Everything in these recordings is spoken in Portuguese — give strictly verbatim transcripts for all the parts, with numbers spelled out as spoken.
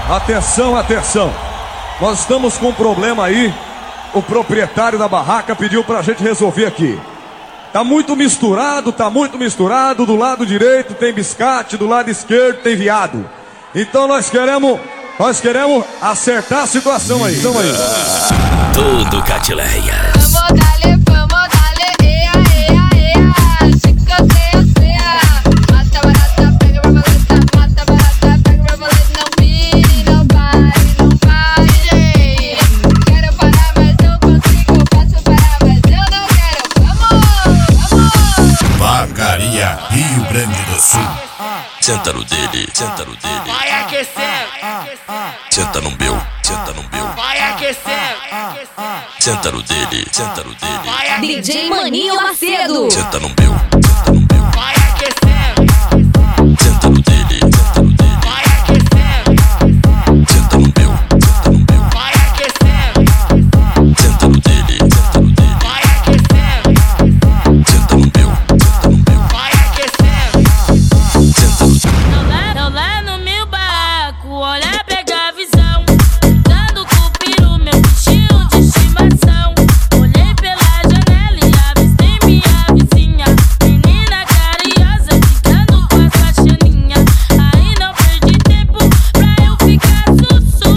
Atenção, atenção. Nós estamos com um problema aí. O proprietário da barraca pediu pra gente resolver aqui. Tá muito misturado, tá muito misturado. Do lado direito tem biscate, do lado esquerdo tem viado. Então nós queremos, nós queremos acertar a situação aí. Então aí. Tudo Catileia. Vamos dale, vamos dale, ea, ea, ea. Chicoteia, ceia. Mata barata, pega borboleta. Mata barata, pega borboleta. Não vire, não pare, não pare. Quero parar, mas não consigo. Posso parar, mas eu não quero. Vamos, vamos. Vacaria, Rio Grande do Sul. Senta no dele, senta no dele. Vai aquecendo. Senta no meu, senta no meu. Vai aquecendo. Senta no dele, senta no dele. Vai aquecendo. D J Maninho Macedo. Senta no meu, senta no meu. Vai aquecendo. Senta no dele, senta no dele. Vai aquecendo. Senta no meu, senta no meu. Vai aquecendo. Senta no dele, senta no dele. Vai aquecendo. Senta no meu, senta no meu. Vai aquecendo. Senta no Não lá, não lá no meu barraco, olha, pega a visão. Dando com o peru, meu bichinho de estimação. Olhei pela janela e avistei minha vizinha. Menina carinhosa, ficando com a faxininha. Aí não perdi tempo pra eu ficar sussu.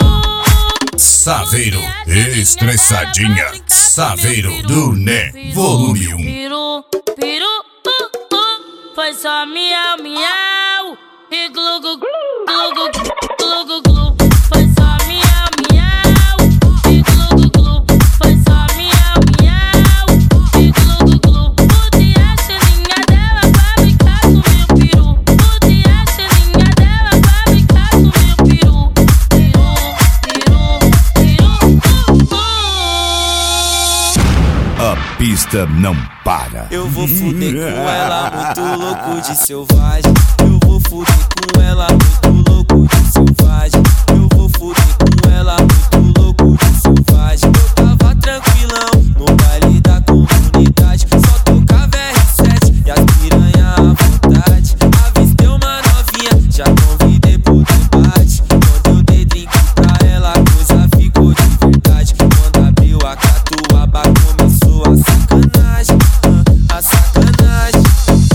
Saveiro, estressadinha. Saveiro do Né, volume um. Peru, peru, uh, uh, foi só miau, miau. E glu, glu, glu, glu, glu, glu, glu. Foi só miau, miau. E glu, glu, glu. Foi só miau, miau. E glu, glu, glu. Pude a chelinha dela pra brincar com meu peru. Pude a chelinha dela pra brincar com meu peru. Peru, peru, peru, uh, uh. A pista não para. Eu vou fuder com ela, muito louco de selvagem. Eu vou fuder com ela, muito louco de selvagem. Eu vou fuder com ela, muito louco de selvagem. Eu tava tranquilão no baile da comunidade. Só tocava R sete e as piranha à vontade. Avistei uma novinha, já convidei pro debate. Quando eu dei drink pra ela, a coisa ficou de verdade. Quando abriu a catuaba, começou a sacanagem, a sacanagem.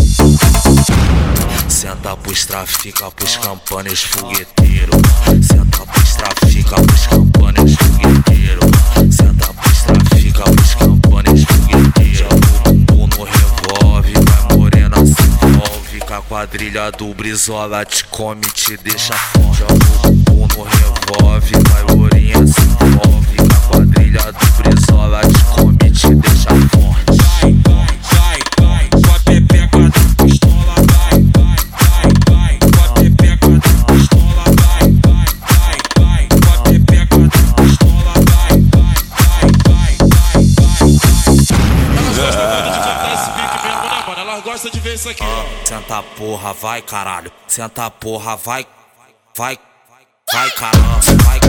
Senta pros trafica, pros campanhas fogueteiro. Senta pros trafica, pros campanhas fogueteiro. Senta pros trafica, pros campanhas fogueteiro. Joga o bumbum no revólver, vai morena se envolve. Com a quadrilha do Brizola te come, te deixa forte. Joga o bumbum no revólver, vai morena se envolve. Com a quadrilha do Brizola te come, te deixa forte. Vai, vai, vai, vai, com a pepeca da pistola, vai, vai, vai, vai, com a pepeca da pistola, vai, vai, vai, vai, com a pepeca da pistola, vai, vai, vai, vai, vai, vai. Elas gostam de ver isso aqui, ó. Senta porra, vai caralho. Senta porra, vai, vai, vai caramba, vai.